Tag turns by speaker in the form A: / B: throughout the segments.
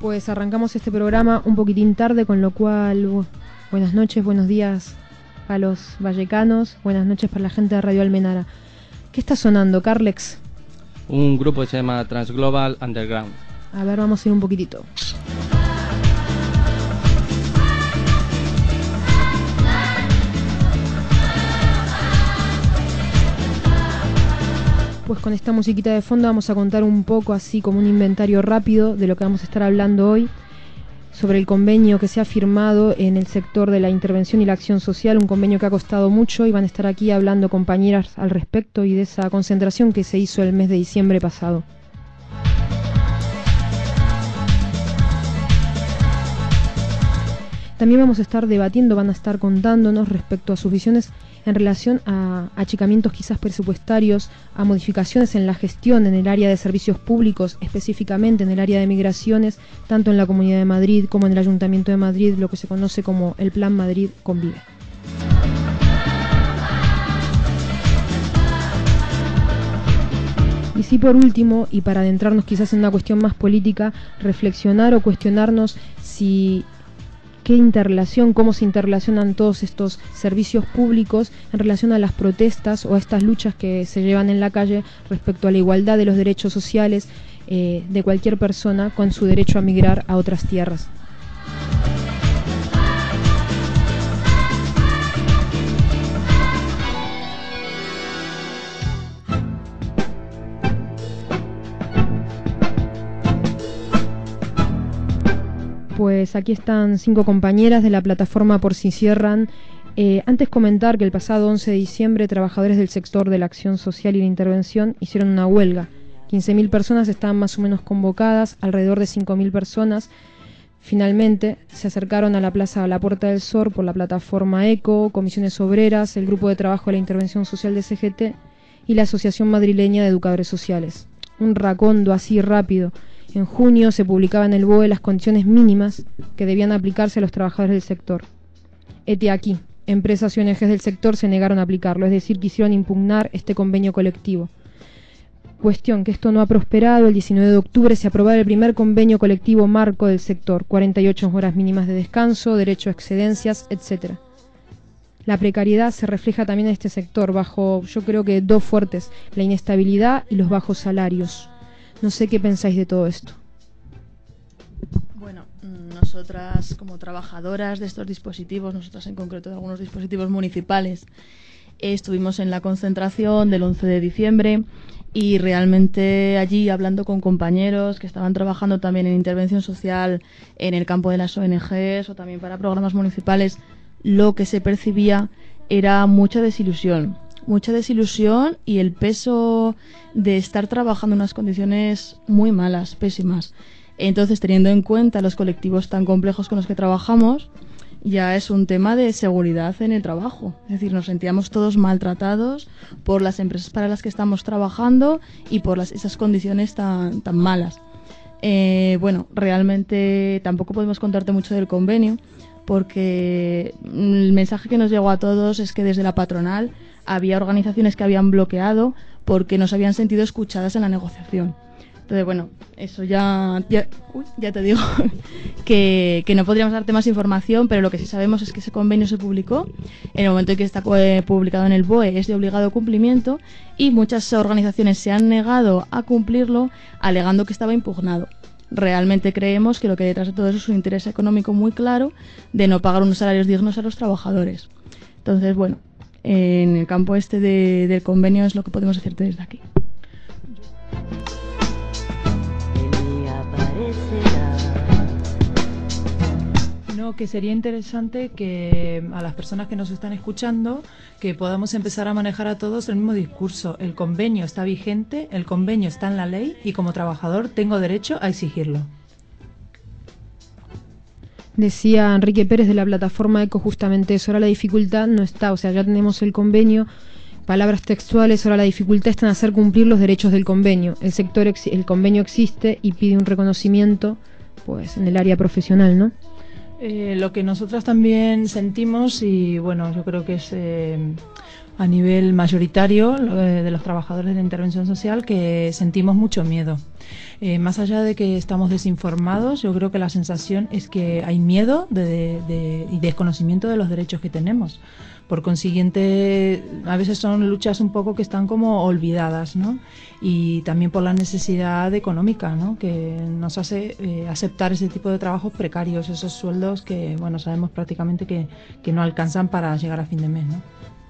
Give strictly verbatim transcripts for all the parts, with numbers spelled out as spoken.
A: Pues arrancamos este programa un poquitín tarde, con lo cual bu- buenas noches, buenos días a los vallecanos, buenas noches para la gente de Radio Almenara. ¿Qué está sonando, Carlex?
B: Un grupo que se llama Transglobal Underground.
A: A ver, vamos a ir un poquitito. Pues con esta musiquita de fondo vamos a contar un poco, así como un inventario rápido de lo que vamos a estar hablando hoy, sobre el convenio que se ha firmado en el sector de la intervención y la acción social, un convenio que ha costado mucho, y van a estar aquí hablando compañeras al respecto y de esa concentración que se hizo el mes de diciembre pasado. También vamos a estar debatiendo, van a estar contándonos respecto a sus visiones en relación a achicamientos quizás presupuestarios, a modificaciones en la gestión en el área de servicios públicos, específicamente en el área de migraciones, tanto en la Comunidad de Madrid como en el Ayuntamiento de Madrid, lo que se conoce como el Plan Madrid Convive. Y sí, por último, y para adentrarnos quizás en una cuestión más política, reflexionar o cuestionarnos si qué interrelación, cómo se interrelacionan todos estos servicios públicos en relación a las protestas o a estas luchas que se llevan en la calle respecto a la igualdad de los derechos sociales eh, de cualquier persona con su derecho a migrar a otras tierras. Pues aquí están cinco compañeras de la plataforma Por Si Cierran. Eh, antes comentar que el pasado once de diciembre trabajadores del sector de la acción social y la intervención hicieron una huelga. quince mil personas estaban más o menos convocadas, alrededor de cinco mil personas. Finalmente se acercaron a la plaza a la Puerta del Sol por la plataforma ECO, Comisiones Obreras, el Grupo de Trabajo de la Intervención Social de C G T y la Asociación Madrileña de Educadores Sociales. Un racondo así rápido. En junio se publicaba en el B O E las condiciones mínimas que debían aplicarse a los trabajadores del sector. Hete aquí, empresas y O N Ges del sector se negaron a aplicarlo, es decir, quisieron impugnar este convenio colectivo. Cuestión que esto no ha prosperado. El diecinueve de octubre se aprobó el primer convenio colectivo marco del sector, cuarenta y ocho horas mínimas de descanso, derecho a excedencias, etcétera. La precariedad se refleja también en este sector, bajo, yo creo que dos fuertes, la inestabilidad y los bajos salarios. No sé qué pensáis de todo esto.
C: Bueno, nosotras como trabajadoras de estos dispositivos, nosotras en concreto de algunos dispositivos municipales, eh, estuvimos en la concentración del once de diciembre y realmente allí hablando con compañeros que estaban trabajando también en intervención social en el campo de las O N Ges o también para programas municipales, lo que se percibía era mucha desilusión. Mucha desilusión y el peso de estar trabajando en unas condiciones muy malas, pésimas. Entonces, teniendo en cuenta los colectivos tan complejos con los que trabajamos, ya es un tema de seguridad en el trabajo. Es decir, nos sentíamos todos maltratados por las empresas para las que estamos trabajando y por las, esas condiciones tan, tan malas. Eh, bueno, realmente tampoco podemos contarte mucho del convenio, porque el mensaje que nos llegó a todos es que desde la patronal había organizaciones que habían bloqueado porque no se habían sentido escuchadas en la negociación. Entonces, bueno, eso ya ya, uy, ya te digo que, que no podríamos darte más información, pero lo que sí sabemos es que ese convenio se publicó. En el momento en que está eh, publicado en el B O E es de obligado cumplimiento y muchas organizaciones se han negado a cumplirlo alegando que estaba impugnado. Realmente creemos que lo que hay detrás de todo eso es un interés económico muy claro de no pagar unos salarios dignos a los trabajadores. Entonces, bueno, en el campo este de, del convenio es lo que podemos decirte desde aquí.
D: No, que sería interesante que a las personas que nos están escuchando que podamos empezar a manejar a todos el mismo discurso. El convenio está vigente, el convenio está en la ley y como trabajador tengo derecho a exigirlo.
A: Decía Enrique Pérez de la plataforma ECO justamente eso. Ahora la dificultad no está, o sea, ya tenemos el convenio, palabras textuales, ahora la dificultad está en hacer cumplir los derechos del convenio. El sector, el convenio existe y pide un reconocimiento, pues, en el área profesional, ¿no?
D: Eh, lo que nosotras también sentimos, y bueno, yo creo que es eh, a nivel mayoritario eh, de los trabajadores de la intervención social, que sentimos mucho miedo. Eh, más allá de que estamos desinformados, yo creo que la sensación es que hay miedo de, de, de, y desconocimiento de los derechos que tenemos. Por consiguiente, a veces son luchas un poco que están como olvidadas, ¿no? Y también por la necesidad económica, ¿no? Que nos hace eh, aceptar ese tipo de trabajos precarios, esos sueldos que, bueno, sabemos prácticamente que, que no alcanzan para llegar a fin de mes, ¿no?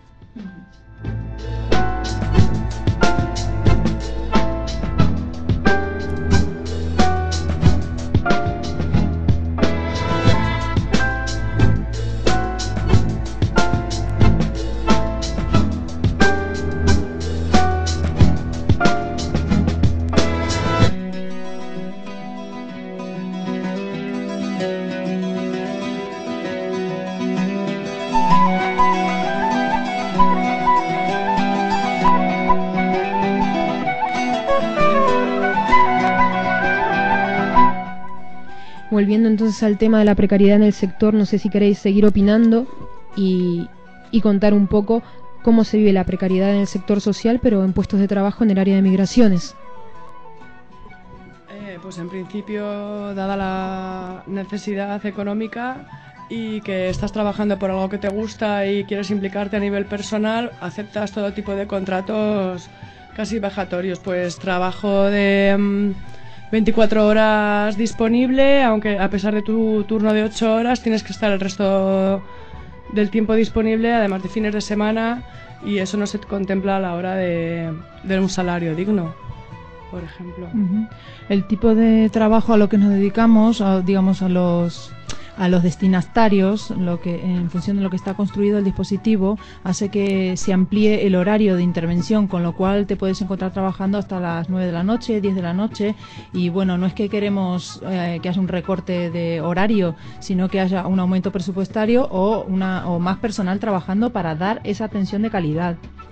A: Volviendo entonces al tema de la precariedad en el sector, no sé si queréis seguir opinando y, y contar un poco cómo se vive la precariedad en el sector social, pero en puestos de trabajo en el área de migraciones.
E: Eh, pues en principio, dada la necesidad económica y que estás trabajando por algo que te gusta y quieres implicarte a nivel personal, aceptas todo tipo de contratos casi vejatorios, pues trabajo de mmm, veinticuatro horas disponible, aunque a pesar de tu turno de ocho horas tienes que estar el resto del tiempo disponible, además de fines de semana, y eso no se contempla a la hora de, de un salario digno, por ejemplo.
D: Uh-huh. El tipo de trabajo a lo que nos dedicamos, a, digamos a los a los destinatarios, lo que en función de lo que está construido el dispositivo, hace que se amplíe el horario de intervención, con lo cual te puedes encontrar trabajando hasta las nueve de la noche, diez de la noche, y bueno, no es que queremos eh, que haya un recorte de horario, sino que haya un aumento presupuestario o una o más personal trabajando para dar esa atención de calidad.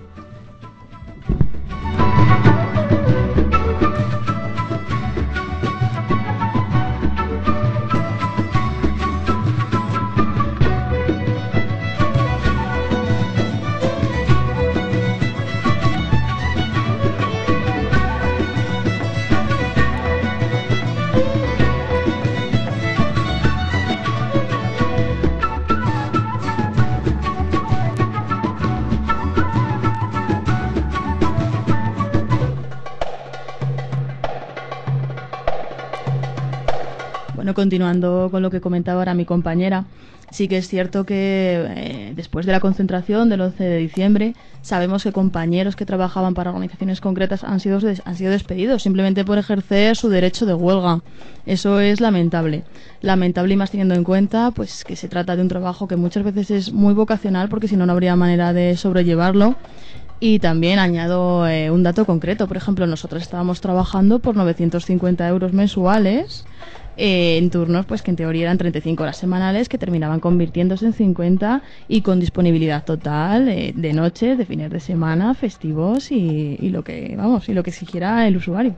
C: Bueno, continuando con lo que comentaba ahora mi compañera, sí que es cierto que eh, después de la concentración del once de diciembre sabemos que compañeros que trabajaban para organizaciones concretas han sido, han sido despedidos simplemente por ejercer su derecho de huelga. Eso es lamentable. Lamentable y más teniendo en cuenta pues que se trata de un trabajo que muchas veces es muy vocacional, porque si no, no habría manera de sobrellevarlo. Y también añado eh, un dato concreto. Por ejemplo, nosotros estábamos trabajando por novecientos cincuenta euros mensuales, Eh, en turnos pues que en teoría eran treinta y cinco horas semanales, que terminaban convirtiéndose en cincuenta, y con disponibilidad total eh, de noches, de fines de semana, festivos y, y lo que vamos y lo que exigiera el usuario.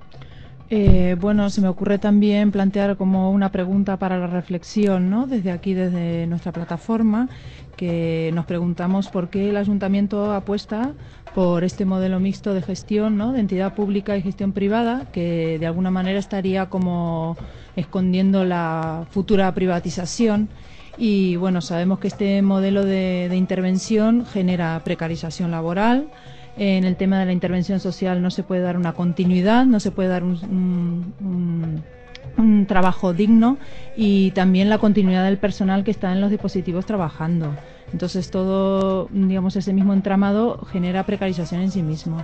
D: Eh, bueno, se me ocurre también plantear como una pregunta para la reflexión, ¿no? Desde aquí, desde nuestra plataforma, que nos preguntamos por qué el ayuntamiento apuesta por este modelo mixto de gestión, ¿no? De entidad pública y gestión privada, que de alguna manera estaría como escondiendo la futura privatización. Y bueno, sabemos que este modelo de, de intervención genera precarización laboral. En el tema de la intervención social no se puede dar una continuidad, no se puede dar un, un, un, un trabajo digno, y también la continuidad del personal que está en los dispositivos trabajando. Entonces todo, digamos, ese mismo entramado genera precarización en sí mismo.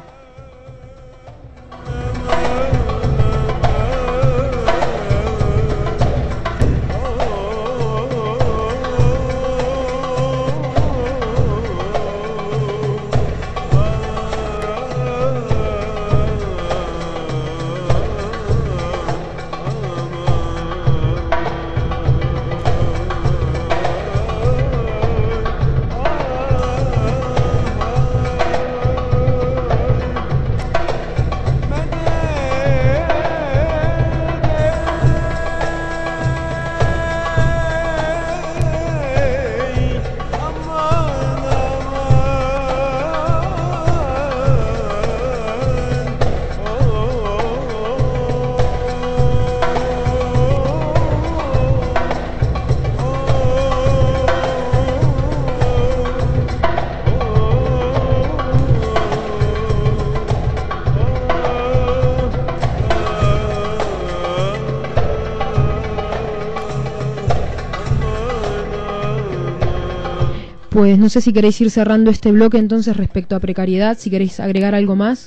A: Pues no sé si queréis ir cerrando este bloque entonces respecto a precariedad, si queréis agregar algo más.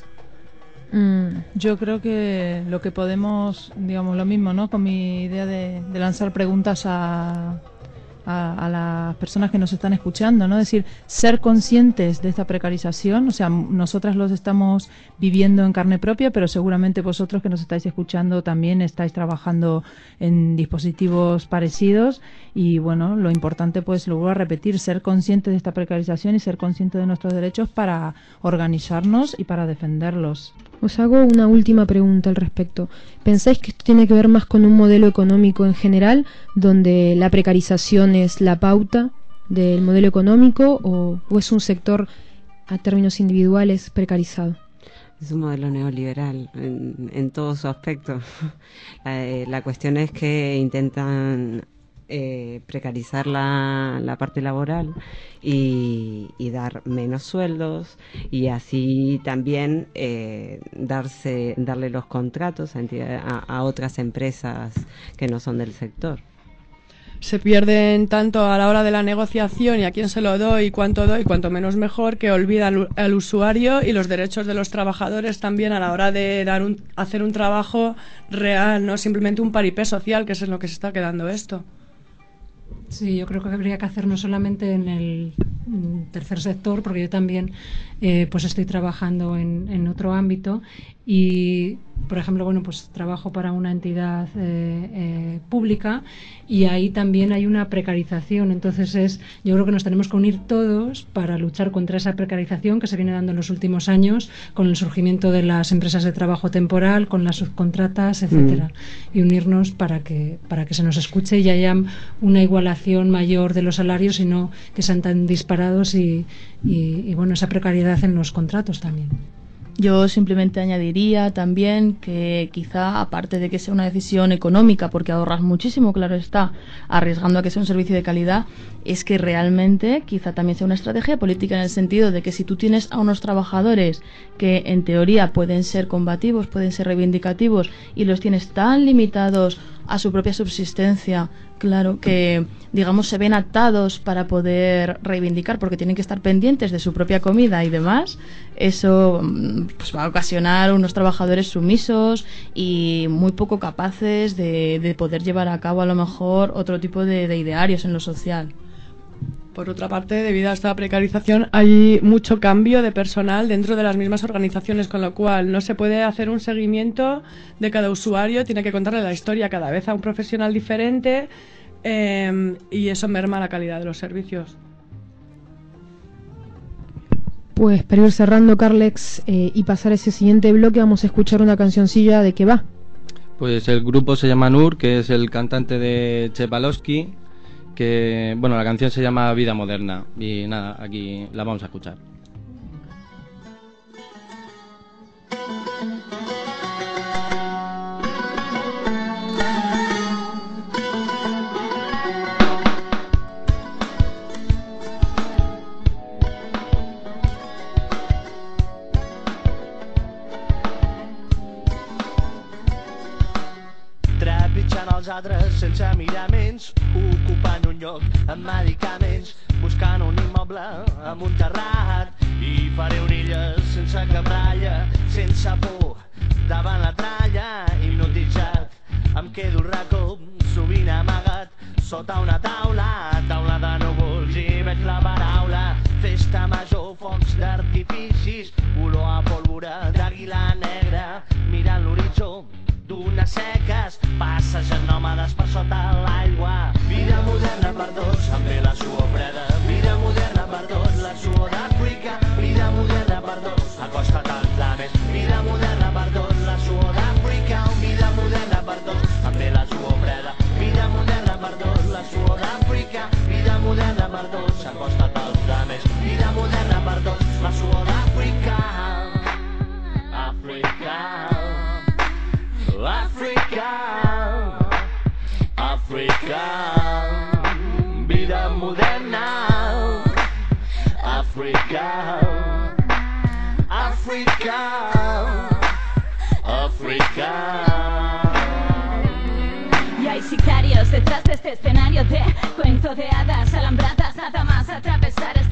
A: Mm.
D: Yo creo que lo que podemos, digamos lo mismo, ¿no? Con mi idea de, de lanzar preguntas a, a, a las personas que nos están escuchando, ¿no? Es decir, ser conscientes de esta precarización, o sea, nosotras los estamos viviendo en carne propia, pero seguramente vosotros que nos estáis escuchando también estáis trabajando en dispositivos parecidos y bueno, lo importante pues lo vuelvo a repetir, ser conscientes de esta precarización y ser conscientes de nuestros derechos para organizarnos y para defenderlos.
A: Os hago una última pregunta al respecto. ¿Pensáis que esto tiene que ver más con un modelo económico en general, donde la precarización es la pauta del modelo económico, o, o es un sector a términos individuales precarizado?
F: Es un modelo neoliberal en, en todo su aspecto. La, eh, la cuestión es que intentan eh, precarizar la, la parte laboral y, y dar menos sueldos y así también eh, darse darle los contratos a, a, a otras empresas que no son del sector.
E: Se pierden tanto a la hora de la negociación y a quién se lo doy, cuánto doy, cuanto menos mejor, que olvida al, al usuario y los derechos de los trabajadores también a la hora de dar un, hacer un trabajo real, no simplemente un paripé social, que es en lo que se está quedando esto.
G: Sí, yo creo que habría que hacer no solamente en el tercer sector, porque yo también eh, pues estoy trabajando en, en otro ámbito y, por ejemplo, bueno, pues trabajo para una entidad eh, eh, pública y ahí también hay una precarización. Entonces es, yo creo que nos tenemos que unir todos para luchar contra esa precarización que se viene dando en los últimos años con el surgimiento de las empresas de trabajo temporal, con las subcontratas, etcétera, mm. y unirnos para que para que se nos escuche y haya una igualación mayor de los salarios y no que sean tan disparados y, y, y bueno, esa precariedad en los contratos también.
C: Yo simplemente añadiría también que quizá, aparte de que sea una decisión económica, porque ahorras muchísimo, claro está, arriesgando a que sea un servicio de calidad, es que realmente quizá también sea una estrategia política en el sentido de que si tú tienes a unos trabajadores que en teoría pueden ser combativos, pueden ser reivindicativos y los tienes tan limitados a su propia subsistencia, claro, que digamos se ven atados para poder reivindicar porque tienen que estar pendientes de su propia comida y demás, eso pues va a ocasionar unos trabajadores sumisos y muy poco capaces de, de poder llevar a cabo a lo mejor otro tipo de, de idearios en lo social.
E: Por otra parte, debido a esta precarización, hay mucho cambio de personal dentro de las mismas organizaciones, con lo cual no se puede hacer un seguimiento de cada usuario, tiene que contarle la historia cada vez a un profesional diferente eh, y eso merma la calidad de los servicios.
A: Pues para ir cerrando, Carlex, eh, y pasar a ese siguiente bloque, vamos a escuchar una cancioncilla. ¿De qué va?
B: Pues el grupo se llama Nur, que es el cantante de Chepalowski, que, bueno, la canción se llama Vida Moderna y nada, aquí la vamos a escuchar.
H: Trepitjant els altres sense miraments, ocupant un lloc amb medicaments, buscant un immoble amb un terrat i faré orilles sense cap ratlla, sense por davant la tralla, hipnotitzat em quedo al racó sovint amagat sota una taula, taula de núvols i veig la paraula festa major, focs d'artificis, olor a pólvora d'àguila negra, mirant l'horitzó d'unes seques, passejant nòmades per sota l'aigua. Vida moderna per tots, amb ve la suor freda. Vida moderna per tots, la suor d'Àfrica. Vida moderna per tots, acosta't al flames. Vida moderna per tots, la suor d'Àfrica. Vida moderna per tots, amb ve la suor freda. Vida moderna per tots, la suor d'Àfrica. Vida moderna per tots, acosta't als flames. Vida moderna per tots, la suor d'Àfrica. Àfrica. Àfrica, Àfrica, vida moderna, Àfrica, Àfrica, Àfrica.
I: Y hay sicarios detrás de este escenario de cuento de hadas alambradas, nada más atravesar el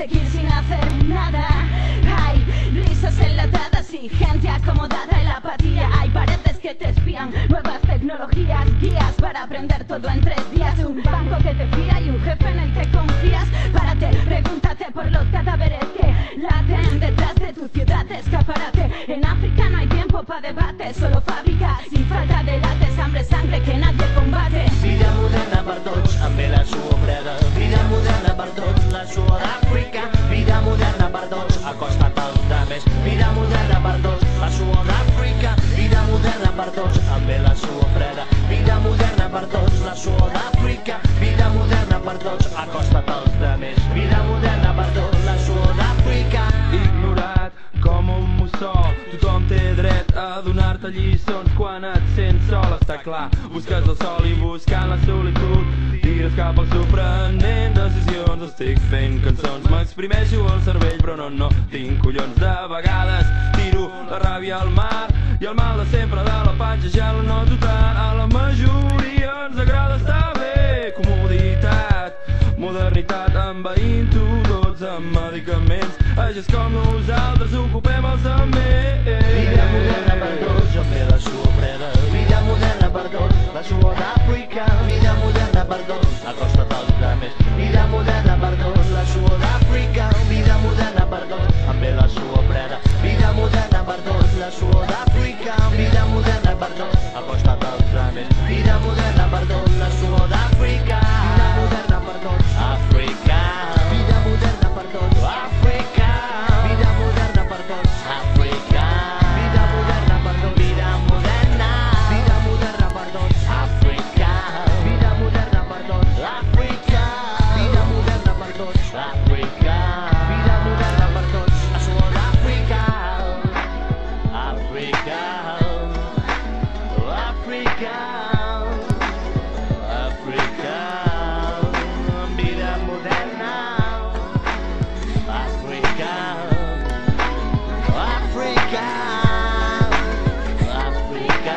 I: seguir sin hacer nada. Hay risas enlatadas y gente acomodada en la apatía. Hay paredes que te espían, nuevas tecnologías, guías para aprender todo en tres días. Un banco que te fía y un jefe en el que confías. Párate, pregúntate por los cadáveres que laten detrás de tu ciudad de escaparate. En África no hay tiempo para debate, solo fàbriques y falta de lates, hambre, sangre que nadie combate.
H: Vida moderna per tots, amb ve la suor freda. Vida moderna per tots, la suor d'Àfrica. Vida moderna per tots, acosta't als demés. Vida moderna per tots, la suor d'Àfrica. Vida moderna per tots, amb ve la suor freda. Vida moderna per tots, la suor d'Àfrica. Vida moderna per tots, acosta't als demés. Vida moderna per tots, la suor d'Àfrica.
J: Ignorat com un mussol, tothom té dret a donar-te lliçons quan et sents sol, està clar. Busques el sol i buscant la solitud tires cap al sorprenent decisions. Estic fent cançons, m'exprimeixo el cervell però no, no tinc collons. De vegades tiro la ràbia al mar i el mal de sempre de la panxa ja lo noto tant. A la majoria ens agrada estar bé, comoditat, modernitat, envaint-ho tots amb medicaments. Així és com nosaltres ocupem els altres.
H: Vida moderna per tots, jo fer la suor freda. Vida moderna per tots, la suor d'Àfrica. Vida moderna per tots, acosta't als altres. Vida moderna per tots, la suor d'Àfrica. Vida moderna per tots, amb ve la suor freda. Vida moderna per tots, la suor d'Àfrica. Vida moderna per tots, acosta't als altres. Vida moderna per tots, la suor d'Àfrica. Vida moderna per tots, Àfrica. Vida moderna per tots, Àfrica. Vida moderna per tots, Àfrica. Vida moderna per tots, vida moderna. Vida moderna per tots, Àfrica. Vida moderna per tots, Àfrica. Vida moderna per tots, Àfrica. Vida moderna per tots, la suor d'Àfrica. Àfrica. Àfrica. Àfrica. Vida moderna. Àfrica. Àfrica. Àfrica.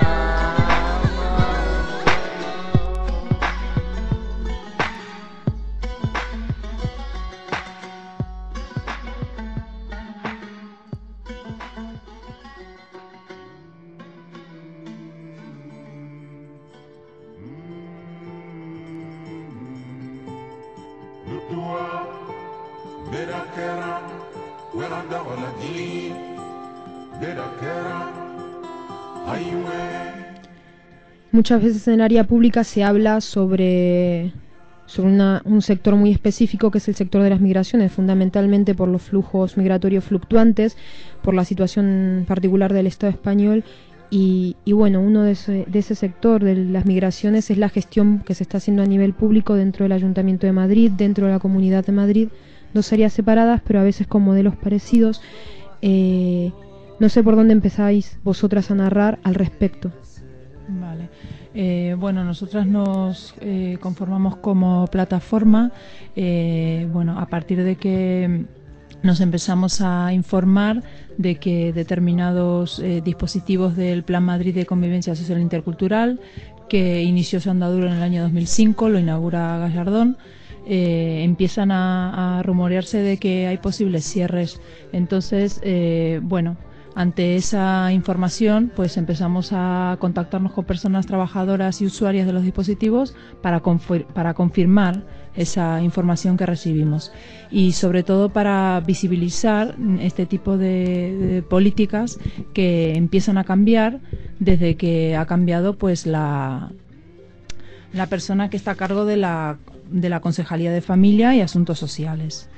A: Muchas veces en el área pública se habla sobre, sobre una, un sector muy específico que es el sector de las migraciones, fundamentalmente por los flujos migratorios fluctuantes, por la situación particular del Estado español y, y bueno, uno de ese, de ese sector de las migraciones es la gestión que se está haciendo a nivel público dentro del Ayuntamiento de Madrid, dentro de la Comunidad de Madrid, dos áreas separadas pero a veces con modelos parecidos. Eh, no sé por dónde empezáis vosotras a narrar al respecto.
D: Vale. Eh, bueno, nosotras nos eh, conformamos como plataforma, eh, bueno, a partir de que nos empezamos a informar de que determinados eh, dispositivos del Plan Madrid de Convivencia Social e Intercultural, que inició su andadura en el año dos mil cinco, lo inaugura Gallardón, eh, empiezan a, a rumorearse de que hay posibles cierres. Entonces, eh, bueno, ante esa información, pues empezamos a contactarnos con personas trabajadoras y usuarias de los dispositivos para, confir- para confirmar esa información que recibimos y sobre todo para visibilizar este tipo de, de políticas que empiezan a cambiar desde que ha cambiado pues la, la persona que está a cargo de la, de la Concejalía de Familia y Asuntos Sociales.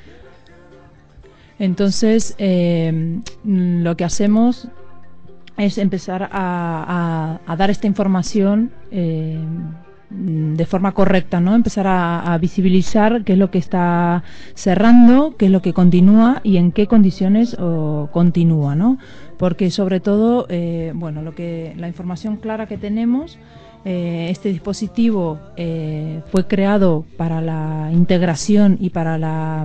D: Entonces, eh, lo que hacemos es empezar a, a, a dar esta información eh, de forma correcta, ¿no? Empezar a, a visibilizar qué es lo que está cerrando, qué es lo que continúa y en qué condiciones o, continúa, ¿no? Porque sobre todo, eh, bueno, lo que la información clara que tenemos, eh, este dispositivo eh, fue creado para la integración y para la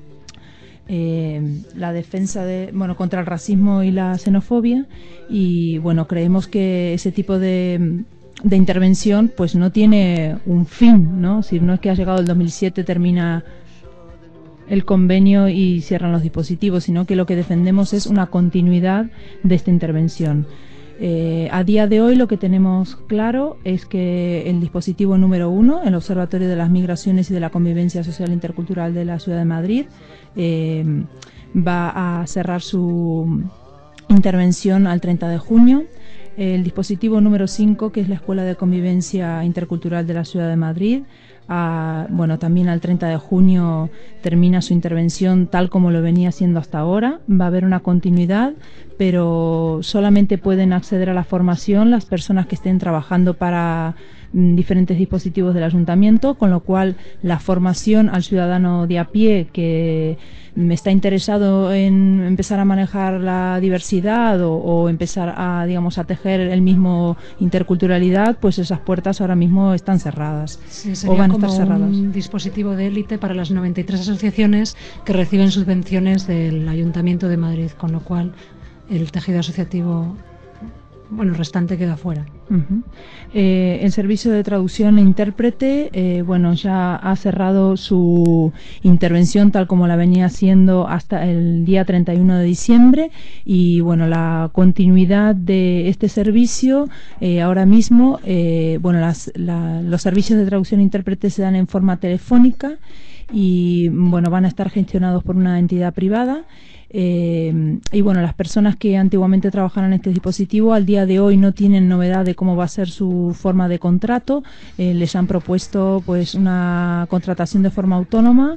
D: Eh, la defensa de, bueno, contra el racismo y la xenofobia y bueno, creemos que ese tipo de, de intervención pues no tiene un fin, ¿no? Si no es que ha llegado el dos mil siete, termina el convenio y cierran los dispositivos, sino que lo que defendemos es una continuidad de esta intervención. Eh, a día de hoy lo que tenemos claro es que el dispositivo número uno, el Observatorio de las Migraciones y de la Convivencia Social e Intercultural de la Ciudad de Madrid, eh, va a cerrar su intervención al treinta de junio. El dispositivo número cinco, que es la Escuela de Convivencia Intercultural de la Ciudad de Madrid, a, bueno, también al treinta de junio termina su intervención tal como lo venía haciendo hasta ahora. Va a haber una continuidad, pero solamente pueden acceder a la formación las personas que estén trabajando para mm, diferentes dispositivos del ayuntamiento, con lo cual la formación al ciudadano de a pie que está interesado en empezar a manejar la diversidad o, o empezar a, digamos, a tejer el mismo interculturalidad, pues esas puertas ahora mismo están cerradas.
G: Sí, sería
D: o van a
G: como
D: estar cerradas.
G: Un dispositivo de élite para las noventa y tres asociaciones que reciben subvenciones del Ayuntamiento de Madrid, con lo cual el tejido asociativo, bueno, restante queda fuera.
D: Uh-huh. Eh, el servicio de traducción e intérprete, eh, bueno, ya ha cerrado su intervención tal como la venía haciendo hasta el día treinta y uno de diciembre, y bueno, la continuidad de este servicio eh, ahora mismo, eh, bueno, las, la, los servicios de traducción e intérprete se dan en forma telefónica y bueno, van a estar gestionados por una entidad privada. Eh, y bueno, las personas que antiguamente trabajaron en este dispositivo al día de hoy no tienen novedad de cómo va a ser su forma de contrato. Eh, les han propuesto pues una contratación de forma autónoma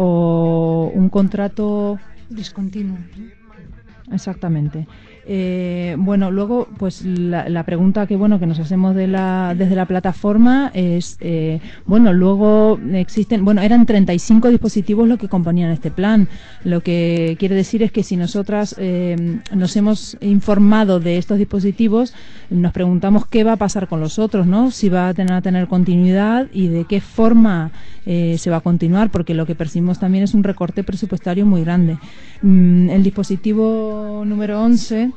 D: o un contrato
G: discontinuo.
D: Exactamente. Eh, bueno, luego, pues la, la pregunta que bueno que nos hacemos de la, desde la plataforma es, eh, bueno, luego existen, bueno, eran treinta y cinco dispositivos lo que componían este plan. Lo que quiere decir es que si nosotras eh, nos hemos informado de estos dispositivos, nos preguntamos qué va a pasar con los otros, ¿no? Si va a tener, a tener continuidad y de qué forma eh, se va a continuar, porque lo que percibimos también es un recorte presupuestario muy grande. Mm, el dispositivo número once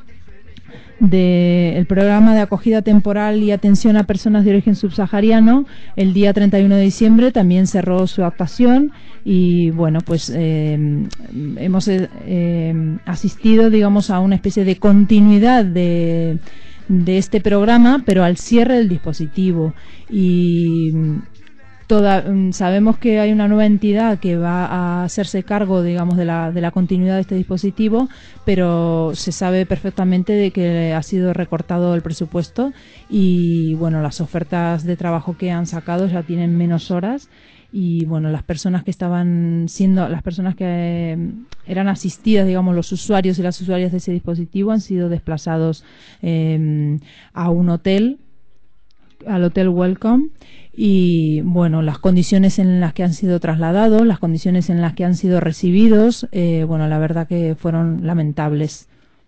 D: del programa de acogida temporal y atención a personas de origen subsahariano, el día treinta y uno de diciembre también cerró su actuación y bueno, pues eh, hemos eh, asistido, digamos, a una especie de continuidad de, de este programa, pero al cierre del dispositivo. Y Toda, sabemos que hay una nueva entidad que va a hacerse cargo, digamos, de la, de la continuidad de este dispositivo, pero se sabe perfectamente de que ha sido recortado el presupuesto y, bueno, las ofertas de trabajo que han sacado ya tienen menos horas y, bueno, las personas que estaban siendo, las personas que eh, eran asistidas, digamos, los usuarios y las usuarias de ese dispositivo han sido desplazados eh, a un hotel, al Hotel Welcome. Y bueno, las condiciones en las que han sido trasladados, las condiciones en las que han sido recibidos, eh, bueno, la verdad que fueron lamentables.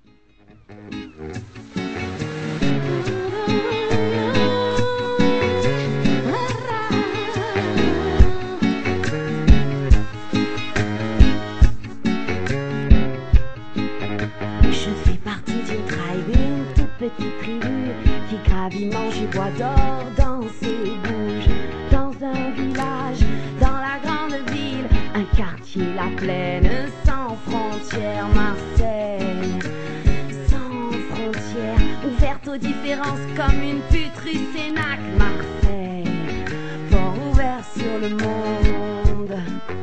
I: Je fais partie d'une tribe, une toute petite tribu qui gravit, mange et boit d'or dans ses bouges. Dans un village, dans la grande ville, un quartier, la plaine, sans frontières, Marseille. Sans frontières, ouverte aux différences comme une puterie Sénac, Marseille. Fort ouvert sur le monde.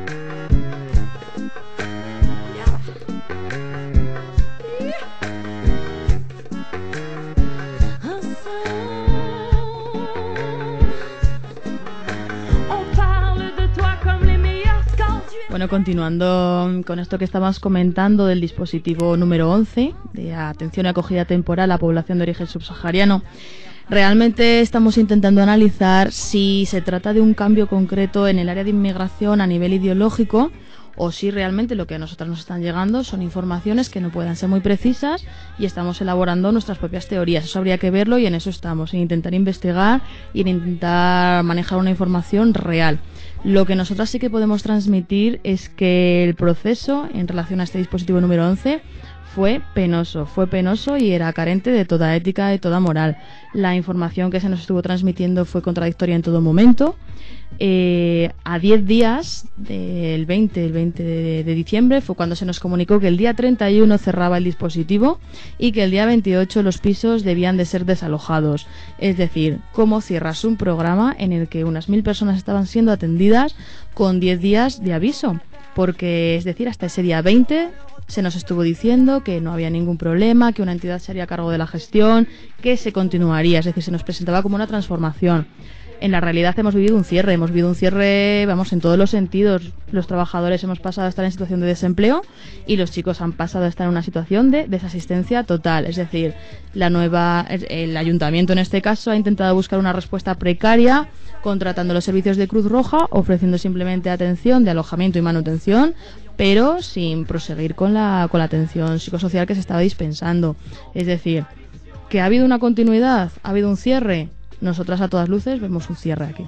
C: Bueno, continuando con esto que estábamos comentando del dispositivo número once, de atención y acogida temporal a población de origen subsahariano, realmente estamos intentando analizar si se trata de un cambio concreto en el área de inmigración a nivel ideológico o si realmente lo que a nosotros nos están llegando son informaciones que no puedan ser muy precisas y estamos elaborando nuestras propias teorías. Eso habría que verlo y en eso estamos, en intentar investigar y en intentar manejar una información real. Lo que nosotros sí que podemos transmitir es que el proceso en relación a este dispositivo número once fue penoso, fue penoso y era carente de toda ética, de toda moral. La información que se nos estuvo transmitiendo fue contradictoria en todo momento. Eh, a diez días del veinte, el veinte de, de diciembre fue cuando se nos comunicó que el día treinta y uno cerraba el dispositivo y que el día veintiocho los pisos debían de ser desalojados. Es decir, ¿cómo cierras un programa en el que unas mil personas estaban siendo atendidas con diez días de aviso? Porque, es decir, hasta ese día veinte se nos estuvo diciendo que no había ningún problema, que una entidad se haría cargo de la gestión, que se continuaría, es decir, se nos presentaba como una transformación. En la realidad hemos vivido un cierre, hemos vivido un cierre, vamos, en todos los sentidos. Los trabajadores hemos pasado a estar en situación de desempleo y los chicos han pasado a estar en una situación de desasistencia total. Es decir, la nueva, el ayuntamiento en este caso ha intentado buscar una respuesta precaria, contratando los servicios de Cruz Roja, ofreciendo simplemente atención de alojamiento y manutención, pero sin proseguir con la, con la atención psicosocial que se estaba dispensando. Es decir, que ha habido una continuidad, ha habido un cierre. Nosotras a todas luces vemos un cierre aquí.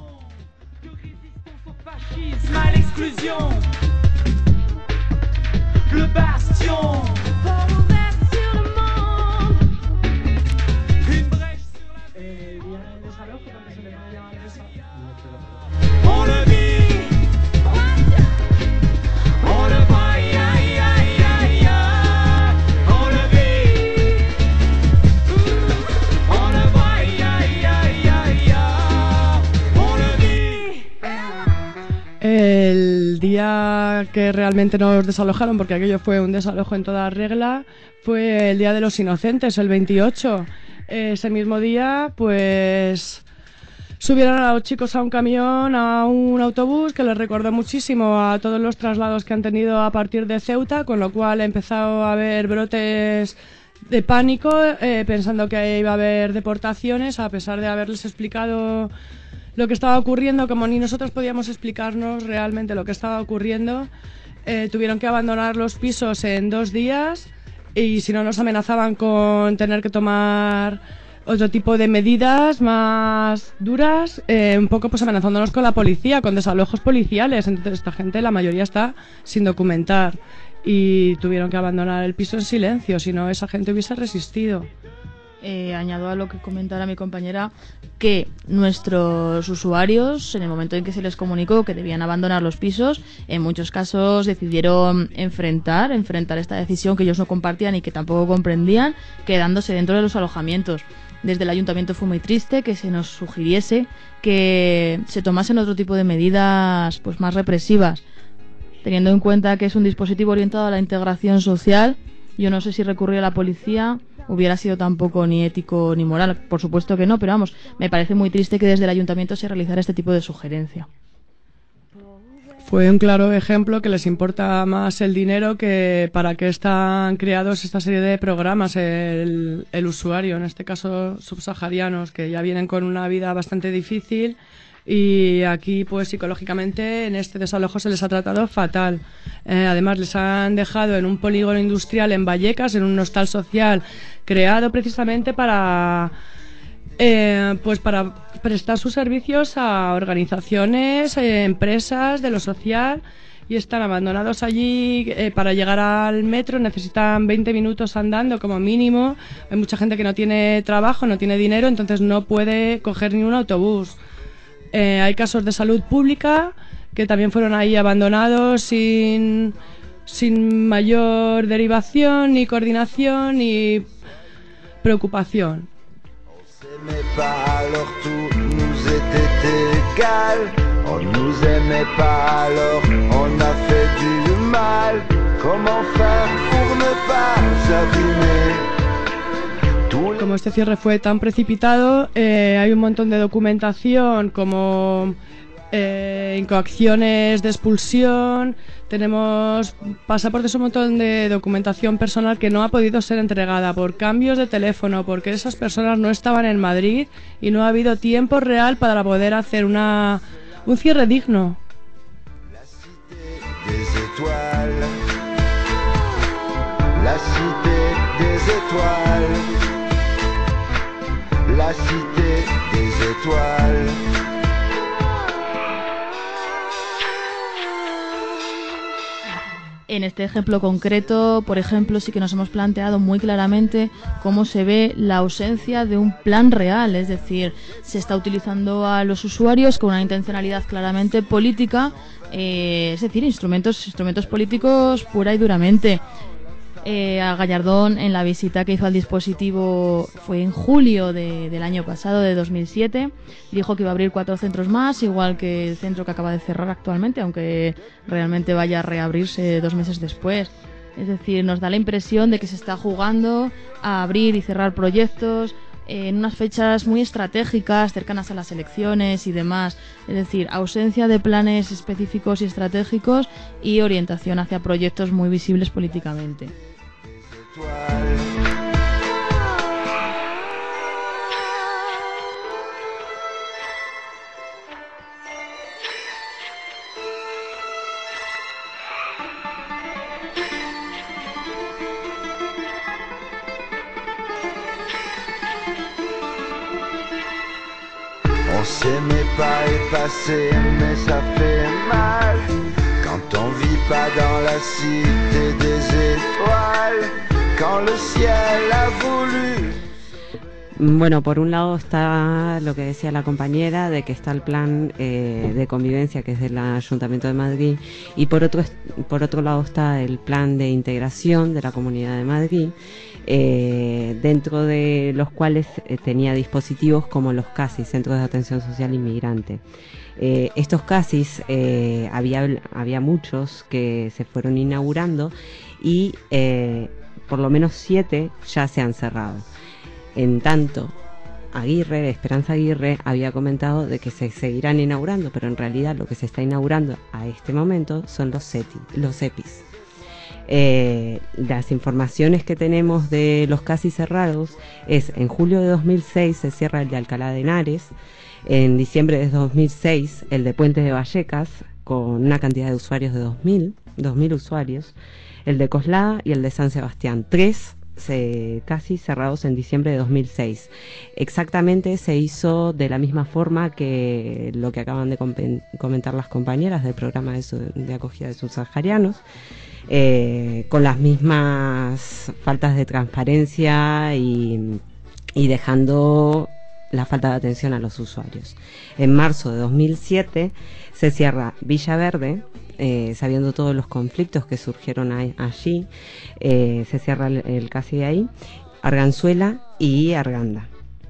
E: El día que realmente nos desalojaron, porque aquello fue un desalojo en toda regla, fue el Día de los Inocentes, el veintiocho. Ese mismo día, pues, subieron a los chicos a un camión, a un autobús, que les recordó muchísimo a todos los traslados que han tenido a partir de Ceuta, con lo cual empezó a haber brotes de pánico, eh, pensando que iba a haber deportaciones, a pesar de haberles explicado lo que estaba ocurriendo, como ni nosotros podíamos explicarnos realmente lo que estaba ocurriendo. Eh, tuvieron que abandonar los pisos en dos días y si no nos amenazaban con tener que tomar otro tipo de medidas más duras, eh, un poco pues amenazándonos con la policía, con desalojos policiales. Entonces esta gente, la mayoría está sin documentar y tuvieron que abandonar el piso en silencio, si no esa gente hubiese resistido.
C: Eh, añado a lo que comentara mi compañera que nuestros usuarios, en el momento en que se les comunicó que debían abandonar los pisos, en muchos casos decidieron enfrentar, enfrentar esta decisión que ellos no compartían y que tampoco comprendían, quedándose dentro de los alojamientos. Desde el ayuntamiento fue muy triste que se nos sugiriese que se tomasen otro tipo de medidas pues más represivas, teniendo en cuenta que es un dispositivo orientado a la integración social. Yo no sé si recurrir a la policía hubiera sido tampoco ni ético ni moral, por supuesto que no, pero vamos, me parece muy triste que desde el ayuntamiento se realizara este tipo de sugerencia.
E: Fue un claro ejemplo que les importa más el dinero que para qué están creados esta serie de programas, el, el usuario, en este caso subsaharianos, que ya vienen con una vida bastante difícil. Y aquí, pues psicológicamente, en este desalojo se les ha tratado fatal. Eh, además, les han dejado en un polígono industrial en Vallecas, en un hostal social creado precisamente para, eh, pues para prestar sus servicios a organizaciones, eh, empresas de lo social, y están abandonados allí. Eh, para llegar al metro necesitan veinte minutos andando como mínimo. Hay mucha gente que no tiene trabajo, no tiene dinero, entonces no puede coger ni un autobús. Eh, hay casos de salud pública que también fueron ahí abandonados sin, sin mayor derivación, ni coordinación, ni preocupación. Como este cierre fue tan precipitado, eh, hay un montón de documentación como eh, incoacciones de expulsión, tenemos pasaportes, un montón de documentación personal que no ha podido ser entregada por cambios de teléfono, porque esas personas no estaban en Madrid y no ha habido tiempo real para poder hacer una, un cierre digno. La cité des étoiles, la cité des étoiles.
C: En este ejemplo concreto, por ejemplo, sí que nos hemos planteado muy claramente cómo se ve la ausencia de un plan real, es decir, se está utilizando a los usuarios con una intencionalidad claramente política, eh, es decir, instrumentos, instrumentos políticos pura y duramente. Eh, a Gallardón, en la visita que hizo al dispositivo, fue en julio de, del año pasado, de dos mil siete, dijo que iba a abrir cuatro centros más, igual que el centro que acaba de cerrar actualmente, aunque realmente vaya a reabrirse dos meses después. Es decir, nos da la impresión de que se está jugando a abrir y cerrar proyectos en unas fechas muy estratégicas, cercanas a las elecciones y demás. Es decir, ausencia de planes específicos y estratégicos y orientación hacia proyectos muy visibles políticamente.
K: On s'aimait pas et passer, mais ça fait mal quand on vit pas dans la cité des étoiles, quand le ciel a voulu.
F: Bueno, por un lado está lo que decía la compañera, de que está el plan eh, de convivencia, que es del Ayuntamiento de Madrid, y por otro, por otro lado está el plan de integración de la Comunidad de Madrid, eh, dentro de los cuales eh, tenía dispositivos como los CASIS, Centros de Atención Social Inmigrante. Eh, estos CASIS, eh, había, había muchos que se fueron inaugurando y eh, por lo menos siete ya se han cerrado. En tanto, Aguirre, Esperanza Aguirre, había comentado de que se seguirán inaugurando, pero en realidad lo que se está inaugurando a este momento son los CETI, los EPIs. Eh, las informaciones que tenemos de los casi cerrados es: en julio de dos mil seis se cierra el de Alcalá de Henares, en diciembre de dos mil seis el de Puente de Vallecas, con una cantidad de usuarios de dos mil usuarios, el de Coslada y el de San Sebastián, tres Se, casi cerrados en diciembre de dos mil seis. Exactamente se hizo de la misma forma que lo que acaban de com comentar las compañeras del programa de, su, de acogida de subsaharianos, eh, con las mismas faltas de transparencia y, y dejando la falta de atención a los usuarios. En marzo de dos mil siete se cierra Villaverde, Eh, sabiendo todos los conflictos que surgieron ahí, allí, eh, se cierra el, el casi de ahí, Arganzuela y Arganda.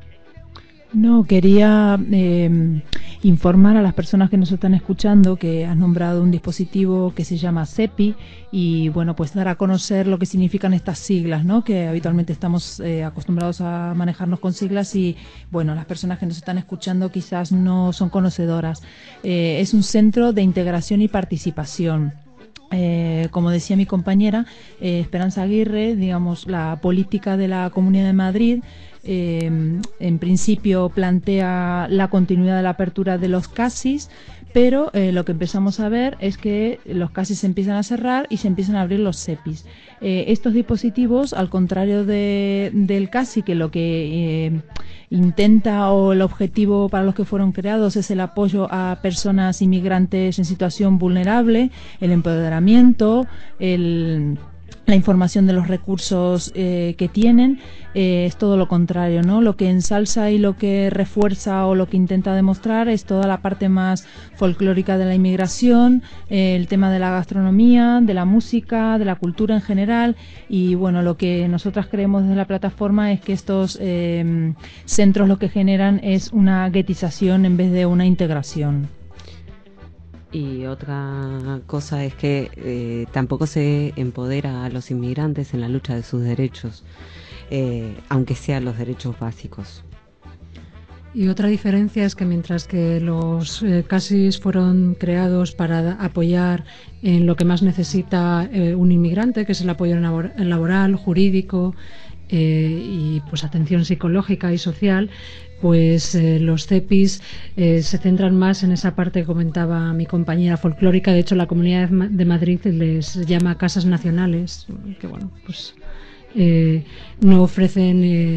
D: No, quería eh, informar a las personas que nos están escuchando que has nombrado un dispositivo que se llama CEPI y, bueno, pues dar a conocer lo que significan estas siglas, ¿no? Que habitualmente estamos eh, acostumbrados a manejarnos con siglas y, bueno, las personas que nos están escuchando quizás no son conocedoras. Eh, es un centro de integración y participación. Eh, como decía mi compañera, eh, Esperanza Aguirre, digamos, la política de la Comunidad de Madrid, eh, en principio plantea la continuidad de la apertura de los CASIS, pero eh, lo que empezamos a ver es que los CASIS se empiezan a cerrar y se empiezan a abrir los CEPIs. Eh, estos dispositivos, al contrario de, del CASI, que lo que eh, intenta o el objetivo para los que fueron creados es el apoyo a personas inmigrantes en situación vulnerable, el empoderamiento, el... la información de los recursos eh, que tienen, eh, es todo lo contrario, ¿no? Lo que ensalza y lo que refuerza o lo que intenta demostrar es toda la parte más folclórica de la inmigración, eh, el tema de la gastronomía, de la música, de la cultura en general, y bueno, lo que nosotras creemos desde la plataforma es que estos eh, centros lo que generan es una guetización en vez de una integración.
F: Y otra cosa es que eh, tampoco se empodera a los inmigrantes en la lucha de sus derechos, eh, aunque sean los derechos básicos.
G: Y otra diferencia es que mientras que los eh, CASIS fueron creados para apoyar en lo que más necesita eh, un inmigrante, que es el apoyo labor laboral, jurídico eh, y pues atención psicológica y social, pues eh, los CEPIs eh, se centran más en esa parte que comentaba mi compañera folclórica. De hecho, la Comunidad de Madrid les llama casas nacionales, que bueno, pues eh, no ofrecen eh,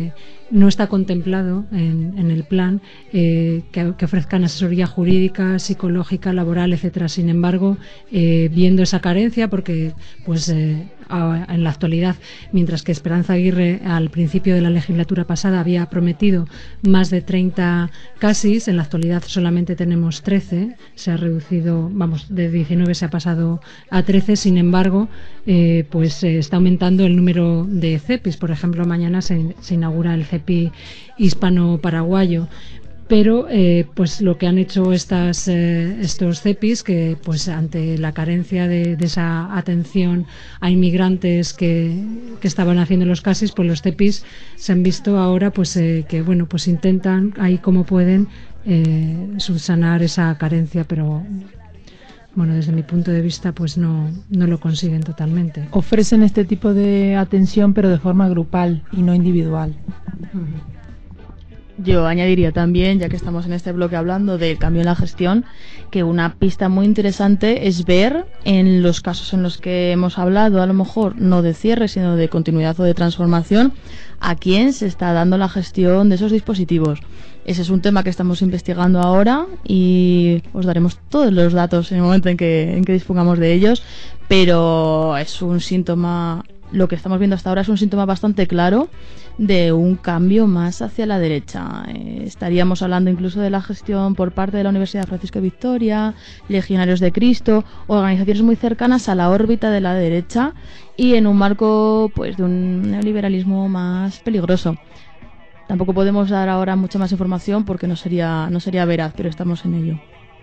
G: no está contemplado en, en el plan eh, que, que ofrezcan asesoría jurídica, psicológica, laboral, etcétera. Sin embargo, eh, viendo esa carencia, porque pues eh, a, en la actualidad, mientras que Esperanza Aguirre al principio de la legislatura pasada había prometido más de treinta casis, en la actualidad solamente tenemos trece, se ha reducido, vamos, de diecinueve se ha pasado a trece. Sin embargo, eh, pues eh, está aumentando el número de CEPIs. Por ejemplo, mañana se, se inaugura el CEPI hispano-paraguayo. Pero eh, pues lo que han hecho estas, eh, estos CEPIs, que pues ante la carencia de, de esa atención a inmigrantes que, que estaban haciendo los casis, pues los CEPIs se han visto ahora pues eh, que bueno pues intentan ahí como pueden eh, subsanar esa carencia, pero bueno, desde mi punto de vista pues no, no lo consiguen totalmente.
D: Ofrecen este tipo de atención pero de forma grupal y no individual.
G: Uh-huh.
C: Yo añadiría también, ya que estamos en este bloque hablando del cambio en la gestión, que una pista muy interesante es ver en los casos en los que hemos hablado, a lo mejor no de cierre, sino de continuidad o de transformación, a quién se está dando la gestión de esos dispositivos. Ese es un tema que estamos investigando ahora y os daremos todos los datos en el momento en que, en que dispongamos de ellos, pero es un síntoma, lo que estamos viendo hasta ahora es un síntoma bastante claro de un cambio más hacia la derecha. Eh, estaríamos hablando incluso de la gestión por parte de la Universidad Francisco de Vitoria, Legionarios de Cristo, organizaciones muy cercanas a la órbita de la derecha y en un marco pues de un neoliberalismo más peligroso. Tampoco podemos dar ahora mucha más información porque no sería, no sería veraz, pero estamos en ello.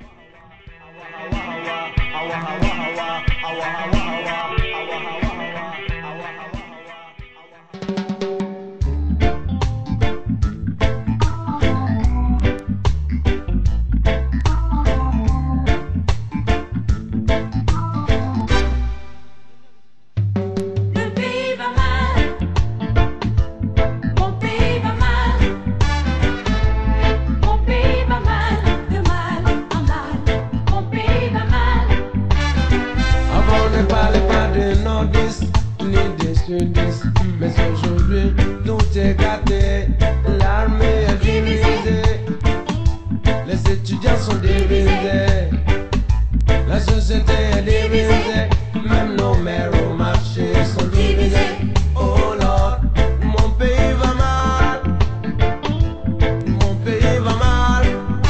L: Mais aujourd'hui, tout est gâté. L'armée est divisée. Les étudiants sont divisés. La société est divisée. Même nos mères au marché sont divisés. Oh Lord, mon pays va mal. Mon pays va mal.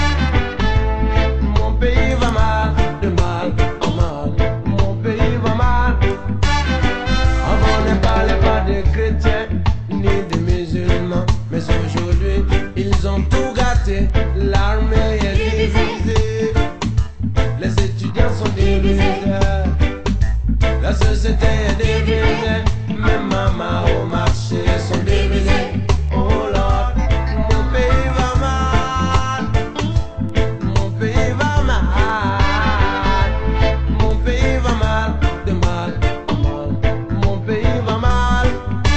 L: Mon pays va mal. De mal en mal. Mon pays va mal. Avant ne parlait pas des chrétiens ni des musulmans, mais aujourd'hui ils ont tout gâté. L'armée est divisée, les étudiants sont divisés, la société est divisée, même maman au marché sont divisés. Oh Lord, mon pays va mal, mon pays va mal, mon pays va mal, de mal en mal. Mon pays va mal.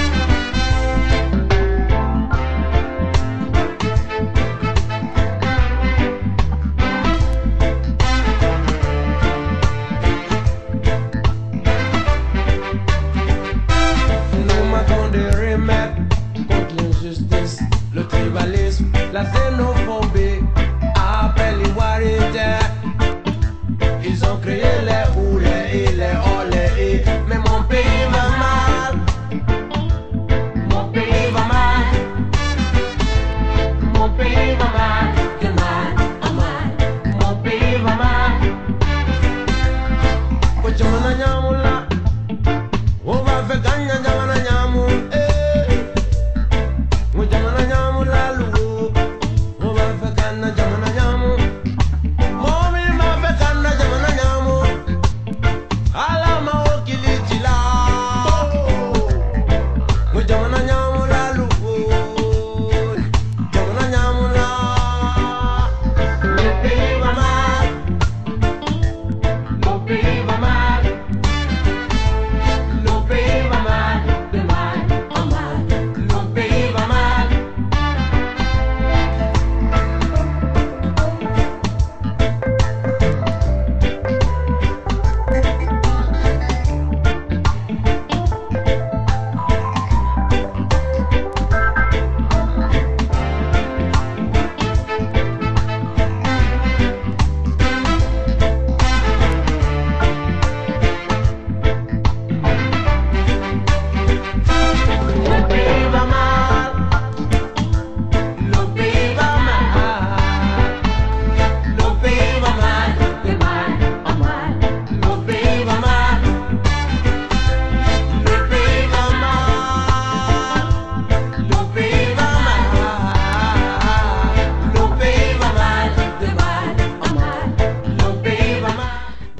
L: Nous manquons de remèdes contre l'injustice, le tribalisme, la xénophobie. Après les warriors, ils ont créé les oulés et les olés. Mais mon pays va mal. Mon pays va mal. Mon pays va mal. De mal en mal. Mon pays va mal. Kochamana nyamula. Ova fe ganya jamana nyamul. Eh. Kochamana nyamula lu.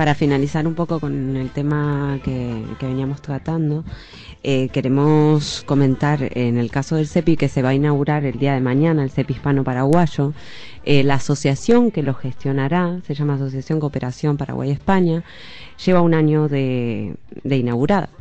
F: para finalizar un poco con el tema que, que veníamos tratando, eh, queremos comentar en el caso del CEPI que se va a inaugurar el día de mañana, el CEPI Hispano-Paraguayo. Eh, la asociación que lo gestionará se llama Asociación Cooperación Paraguay-España, lleva un año de, de inaugurada.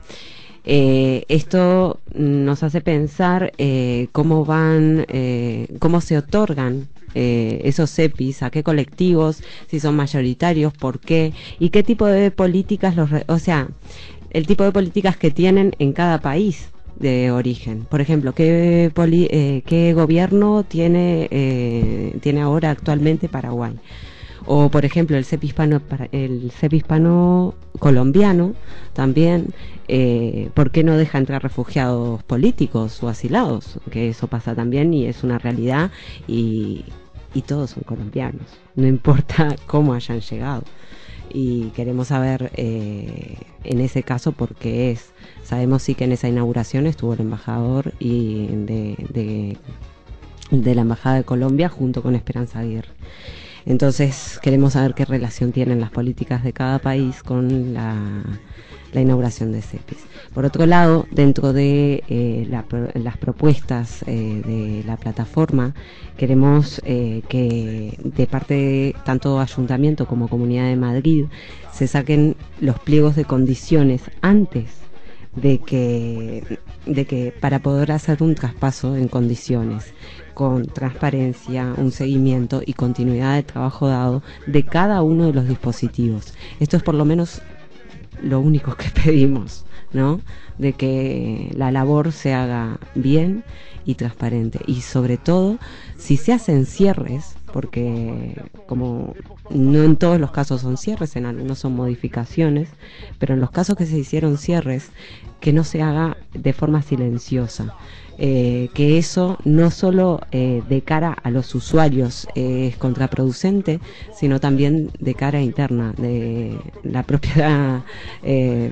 F: Eh, esto nos hace pensar eh, cómo van, eh, cómo se otorgan eh, esos CEPIs, a qué colectivos, si son mayoritarios, por qué, y qué tipo de políticas, los, o sea, el tipo de políticas que tienen en cada país de origen. Por ejemplo, qué, poli, eh, qué gobierno tiene, eh, tiene ahora actualmente Paraguay. O, por ejemplo, el CEPI hispano, el CEPI hispano colombiano también, eh, ¿por qué no deja entrar refugiados políticos o asilados? Que eso pasa también y es una realidad, y, y todos son colombianos, no importa cómo hayan llegado. Y queremos saber eh, en ese caso por qué es. Sabemos sí que en esa inauguración estuvo el embajador y de, de, de la Embajada de Colombia junto con Esperanza Aguirre. Entonces queremos saber qué relación tienen las políticas de cada país con la, la inauguración de CEPIs. Por otro lado, dentro de eh, la, las propuestas eh, de la plataforma, queremos eh, que de parte de tanto Ayuntamiento como Comunidad de Madrid se saquen los pliegos de condiciones antes de que, de que para poder hacer un traspaso en condiciones, con transparencia, un seguimiento y continuidad de trabajo dado de cada uno de los dispositivos. Esto es por lo menos lo único que pedimos, ¿no? De que la labor se haga bien y transparente. Y sobre todo, si se hacen cierres, porque como no en todos los casos son cierres, en algunos son modificaciones, pero en los casos que se hicieron cierres, que no se haga de forma silenciosa. Eh, que eso no solo eh, de cara a los usuarios eh, es contraproducente, sino también de cara interna, de la propia eh,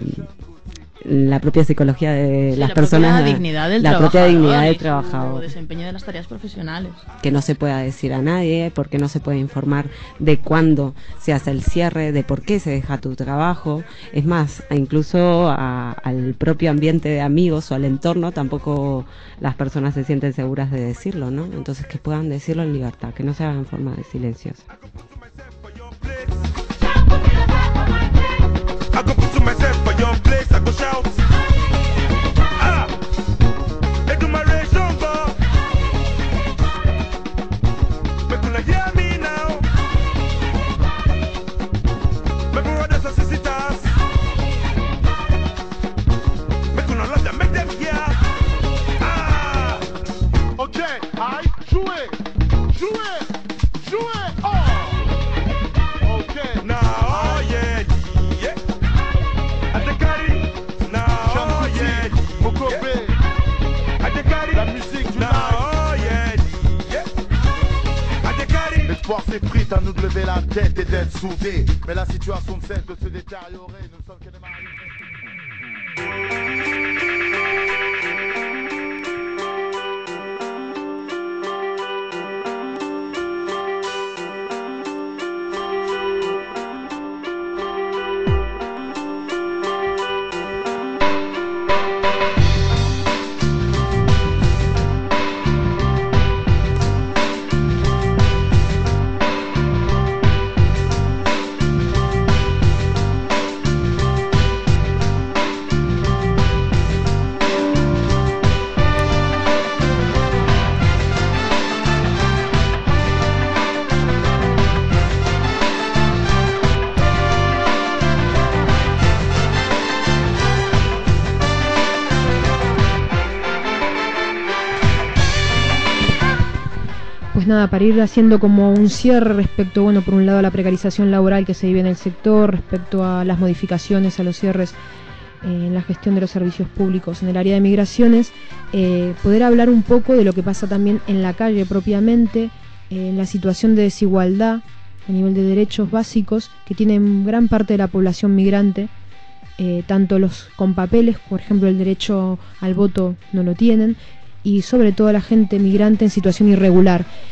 F: la propia psicología de sí, las
C: la
F: personas,
C: propia dignidad del
F: la propia dignidad del trabajador,
C: desempeño de las tareas profesionales,
F: que no se pueda decir a nadie, porque no se puede informar de cuándo se hace el cierre, de por qué se deja tu trabajo. Es más, incluso a, al propio ambiente de amigos o al entorno tampoco las personas se sienten seguras de decirlo, ¿no? Entonces que puedan decirlo en libertad, que no se haga en forma de silenciosa.
M: I go put to myself for your place, I go shout. Ah, they do my race over. But can I hear me now? My brothers and sisters. Make una love them, make them hear. Ah, okay, I jouer, jouer, jouer. Oh, okay, now, oh yeah. L'espoir s'est pris à nous de lever la tête et d'être soudés. Mais la situation cesse de se détériorer. Nous ne sommes que des marionnettes.
A: Nada, para ir haciendo como un cierre respecto, bueno, por un lado a la precarización laboral que se vive en el sector, respecto a las modificaciones, a los cierres eh, en la gestión de los servicios públicos en el área de migraciones, eh, poder hablar un poco de lo que pasa también en la calle propiamente, eh, en la situación de desigualdad a nivel de derechos básicos que tienen gran parte de la población migrante, eh, tanto los con papeles, por ejemplo el derecho al voto no lo tienen, y sobre todo la gente migrante en situación irregular.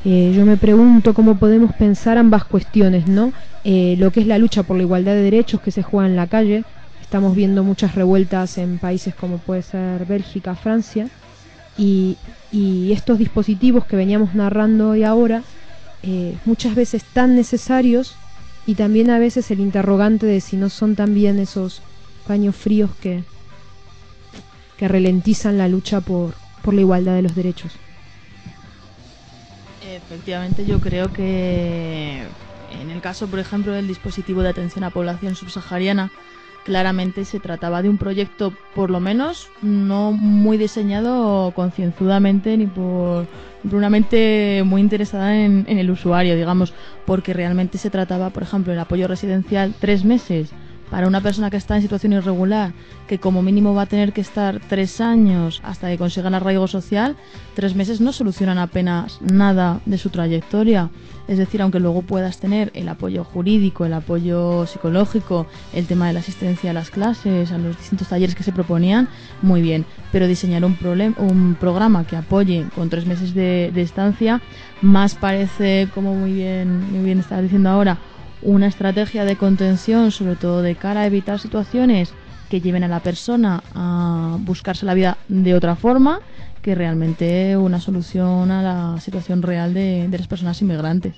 A: Eh, yo me pregunto cómo podemos pensar ambas cuestiones, ¿no? Eh, lo que es la lucha por la igualdad de derechos que se juega en la calle. Estamos viendo muchas revueltas en países como puede ser Bélgica, Francia, y, y estos dispositivos que veníamos narrando hoy ahora, eh, muchas veces tan necesarios, y también a veces el interrogante de si no son también esos paños fríos que, que ralentizan la lucha por, por la igualdad de los derechos.
C: Efectivamente, yo creo que en el caso, por ejemplo, del dispositivo de atención a población subsahariana, claramente se trataba de un proyecto, por lo menos, no muy diseñado concienzudamente ni por, por una mente muy interesada en, en el usuario, digamos, porque realmente se trataba, por ejemplo, el apoyo residencial tres meses para una persona que está en situación irregular, que como mínimo va a tener que estar tres años hasta que consiga el arraigo social. Tres meses no solucionan apenas nada de su trayectoria. Es decir, aunque luego puedas tener el apoyo jurídico, el apoyo psicológico, el tema de la asistencia a las clases, a los distintos talleres que se proponían, muy bien. Pero diseñar un, problem- un programa que apoye con tres meses de, de estancia, más parece, como muy bien, muy bien estaba diciendo ahora, una estrategia de contención, sobre todo de cara a evitar situaciones que lleven a la persona a buscarse la vida de otra forma, que realmente una solución a la situación real de, de las personas inmigrantes.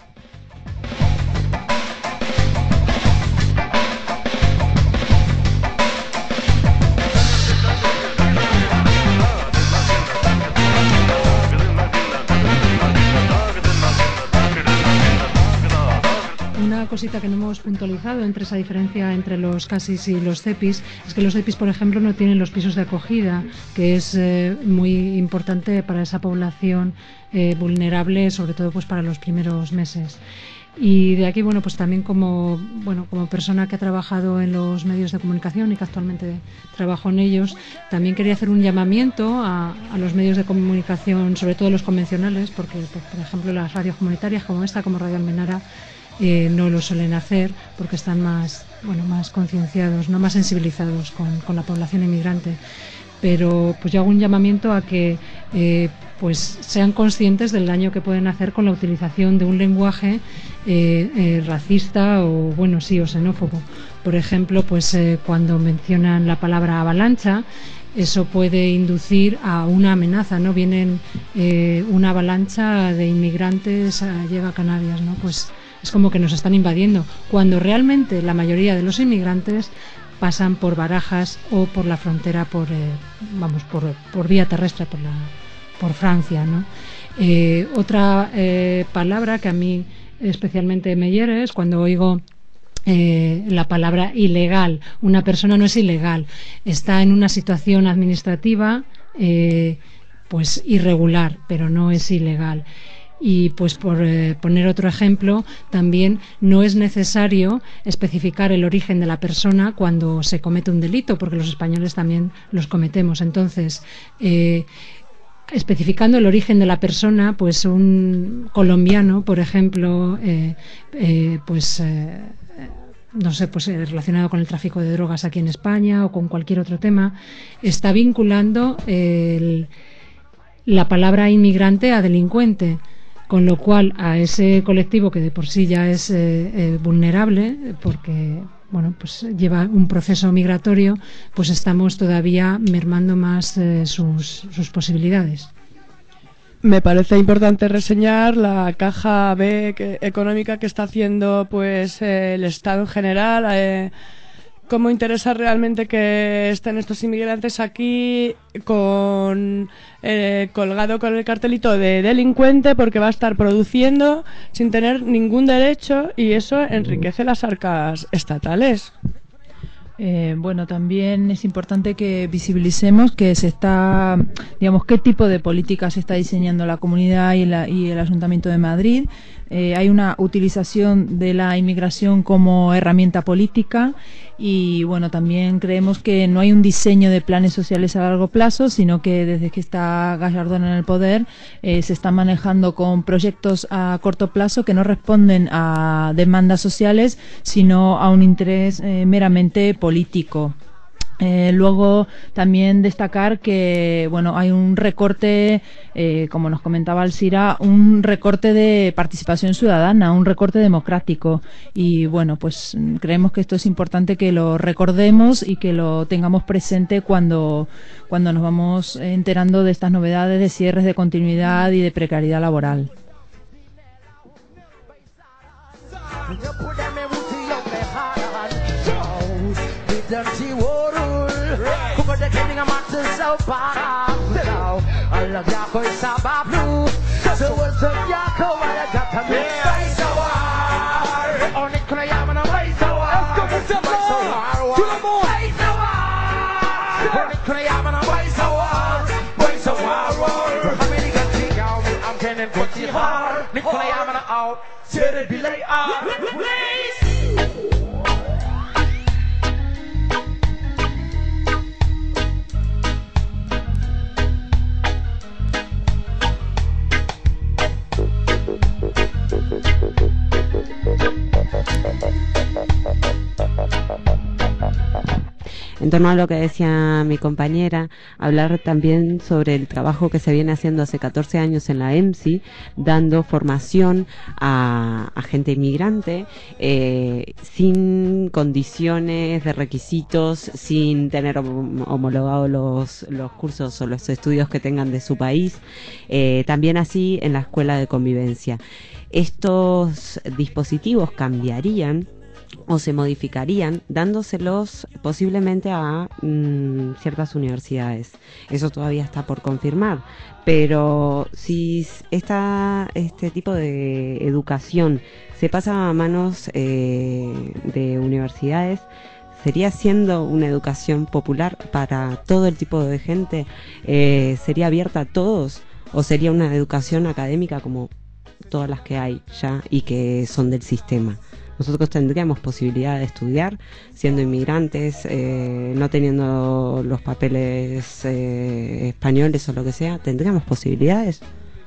G: Una cosita que no hemos puntualizado entre esa diferencia entre los CASIS y los CEPIs es que los CEPIs, por ejemplo, no tienen los pisos de acogida, que es eh, muy importante para esa población eh, vulnerable, sobre todo pues para los primeros meses. Y de aquí, bueno, pues también como, bueno, como persona que ha trabajado en los medios de comunicación y que actualmente trabajo en ellos, también quería hacer un llamamiento a, a los medios de comunicación, sobre todo los convencionales, porque, pues, por ejemplo, las radios comunitarias como esta, como Radio Almenara, Eh, no lo suelen hacer porque están más, bueno, más concienciados, no más sensibilizados con, con la población inmigrante. Pero pues yo hago un llamamiento a que eh, pues sean conscientes del daño que pueden hacer con la utilización de un lenguaje eh, eh, racista o bueno sí o xenófobo. Por ejemplo, pues eh, cuando mencionan la palabra avalancha, eso puede inducir a una amenaza, ¿no? Vienen eh, una avalancha de inmigrantes, a, llega a Canarias, ¿no? Pues es como que nos están invadiendo, cuando realmente la mayoría de los inmigrantes pasan por Barajas o por la frontera, por eh, vamos por, por vía terrestre, por la por Francia, ¿no? Eh, otra eh, palabra que a mí especialmente me hiere es cuando oigo eh, la palabra ilegal. Una persona no es ilegal, está en una situación administrativa eh, pues irregular, pero no es ilegal. Y pues por eh, poner otro ejemplo, también no es necesario especificar el origen de la persona cuando se comete un delito, porque los españoles también los cometemos. Entonces, eh, especificando el origen de la persona, pues un colombiano, por ejemplo, eh, eh, pues eh, no sé, pues eh, relacionado con el tráfico de drogas aquí en España o con cualquier otro tema, está vinculando el, la palabra inmigrante a delincuente. Con lo cual, a ese colectivo que de por sí ya es eh, eh, vulnerable, porque bueno, pues lleva un proceso migratorio, pues estamos todavía mermando más eh, sus, sus posibilidades.
E: Me parece importante reseñar la caja B que, económica que está haciendo pues eh, el Estado en general. Eh, cómo interesa realmente que estén estos inmigrantes aquí con eh, colgado con el cartelito de delincuente, porque va a estar produciendo sin tener ningún derecho y eso enriquece las arcas estatales.
D: Eh, bueno, también es importante que visibilicemos que se está, digamos, qué tipo de política se está diseñando la comunidad y, la, y el Ayuntamiento de Madrid. Eh, hay una utilización de la inmigración como herramienta política y, bueno, también creemos que no hay un diseño de planes sociales a largo plazo, sino que desde que está Gallardón en el poder eh, se están manejando con proyectos a corto plazo que no responden a demandas sociales, sino a un interés eh, meramente político. Eh, luego también destacar que bueno, hay un recorte, eh, como nos comentaba Alcira, un recorte de participación ciudadana, un recorte democrático, y bueno, pues creemos que esto es importante que lo recordemos y que lo tengamos presente cuando, cuando nos vamos enterando de estas novedades de cierres de continuidad y de precariedad laboral.
F: En torno a lo que decía mi compañera, hablar también sobre el trabajo que se viene haciendo hace catorce años en la E M S I, dando formación a, a gente inmigrante, eh, sin condiciones de requisitos, sin tener hom homologados los, los cursos o los estudios que tengan de su país, eh, también así en la escuela de convivencia. Estos dispositivos cambiarían o se modificarían dándoselos posiblemente a mmm, ciertas universidades. Eso todavía está por confirmar, pero si esta, este tipo de educación se pasa a manos eh, de universidades, ¿sería siendo una educación popular para todo el tipo de gente? Eh, ¿Sería abierta a todos? ¿O sería una educación académica como todas las que hay ya y que son del sistema? Nosotros tendríamos posibilidad de estudiar siendo inmigrantes, eh, no teniendo los papeles eh, españoles o lo que sea. ¿Tendríamos posibilidades?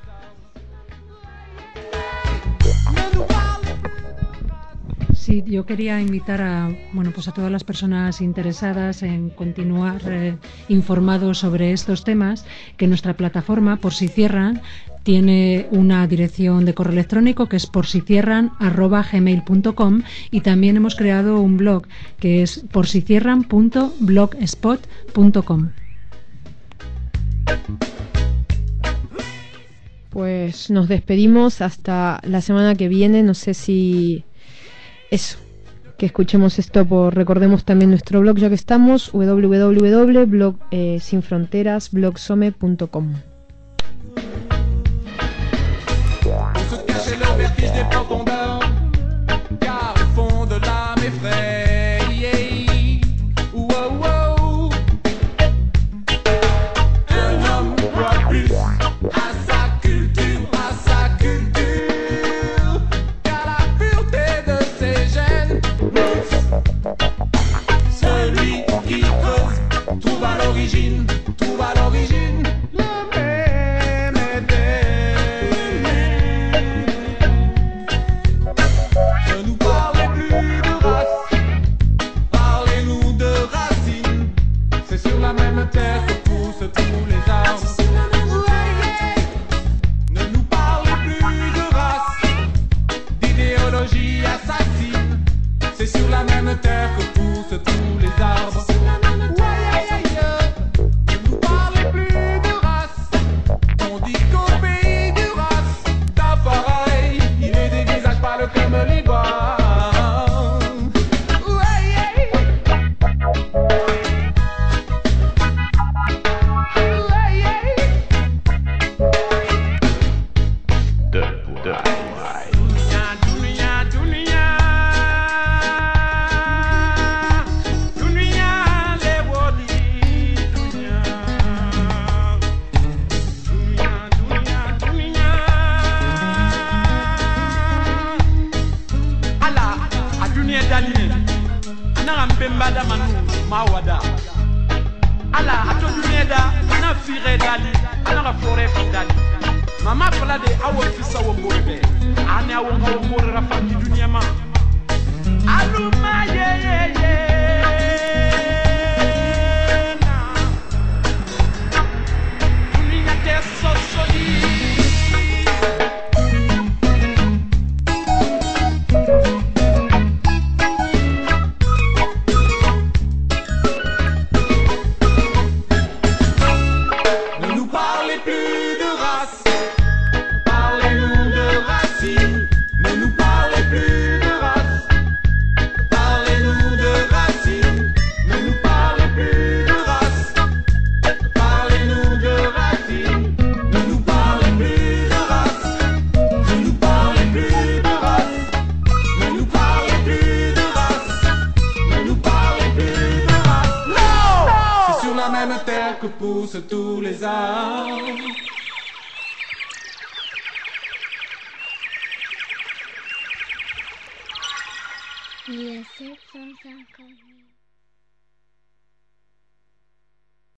G: Sí, yo quería invitar a, bueno, pues a todas las personas interesadas en continuar eh, informados sobre estos temas, que nuestra plataforma, Por Si Cierran, tiene una dirección de correo electrónico que es por si cierran arroba gmail punto com, y también hemos creado un blog que es por si cierran punto blogspot punto com.
A: Pues nos despedimos hasta la semana que viene. No sé si eso, que escuchemos esto por, recordemos también nuestro blog ya que estamos, w w w punto blog sin fronteras blogsome punto com.
J: C'est le vertige des profondeurs, car au fond de l'âme effraie. Oh, oh, oh. Un homme croit plus à sa culture, à sa culture, qu'à la pureté de ses gènes. Celui qui creuse trouve à l'origine, trouve à l'origine le même éther. Terre que poussent tous les arbres. Ne nous parlez plus de race, d'idéologie assassine. C'est sur la même terre que poussent tous les arbres. Ne nous parlez plus de race. On dit qu'au pays du race, d'appareil, il est des visages pâles comme les bois. Mbada manu mawada ala ato duneda ana fire dali ana ka fore findali mama fala de awo fisa wo ngorbe ana wo ngawo ngore rafa di dunia ma aluma ye ye ye tous, tous les arts.
N: Il est sept cent cinquante.